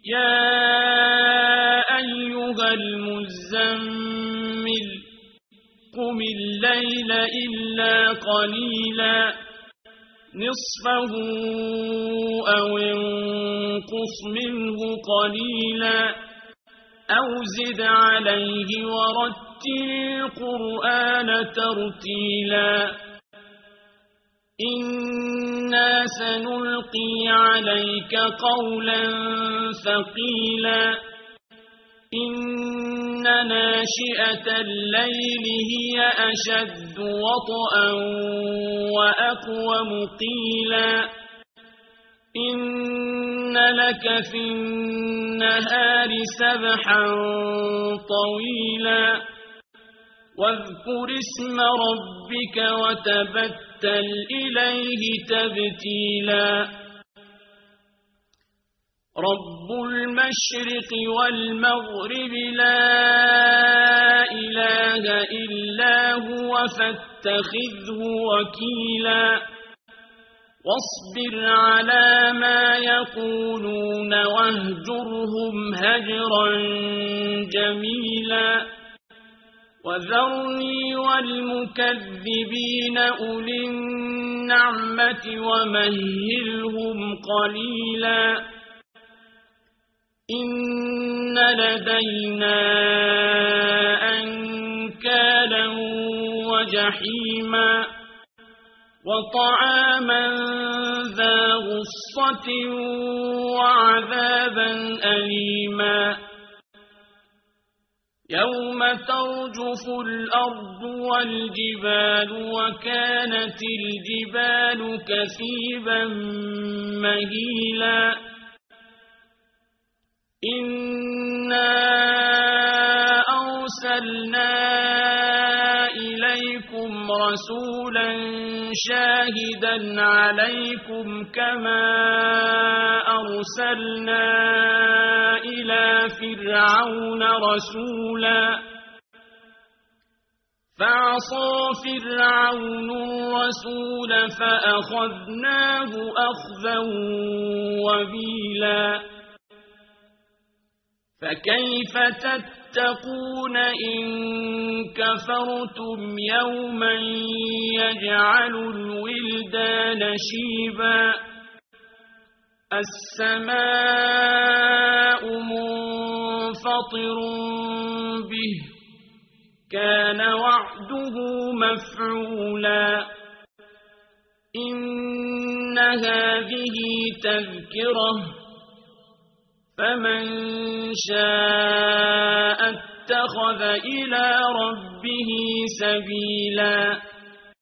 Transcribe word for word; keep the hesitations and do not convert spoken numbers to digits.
يا أيها المزمل قم الليل إلا قليلا نصفه أو انقص منه قليلا أو زد عليه ورتل القرآن ترتيلا إنا سنلقي عليك قولا ثقيلا إن ناشئة الليل هي أشد وطئا وأقوم قيلا إن لك في النهار سبحا طويلا واذكر اسم ربك وتبتل إليه تبتيلا رب المشرق والمغرب لا إله إلا هو فاتخذه وكيلا واصبر على ما يقولون واهجرهم هجرا جميلا وذرني والمكذبين أولي النعمة ومهلهم قليلا إن لدينا أنكالا وجحيما وطعاما ذا غصة وعذابا أليما يوم ترجف الأرض والجبال وكانت الجبال كثيبا مهيلا إنا أرسلنا إليكم رسولا شاهدا عليكم كما أرسلنا إلى فرعون رسولا فعصى فرعون الرسول فأخذناه أخذا وبيلا فكيف تتقون إن كفرتم يوما يجعل الولدان شيبا السماء منفطر به كان وعده مفعولا إن هذه تذكرة فمن شاء اتخذ إلى ربه سبيلا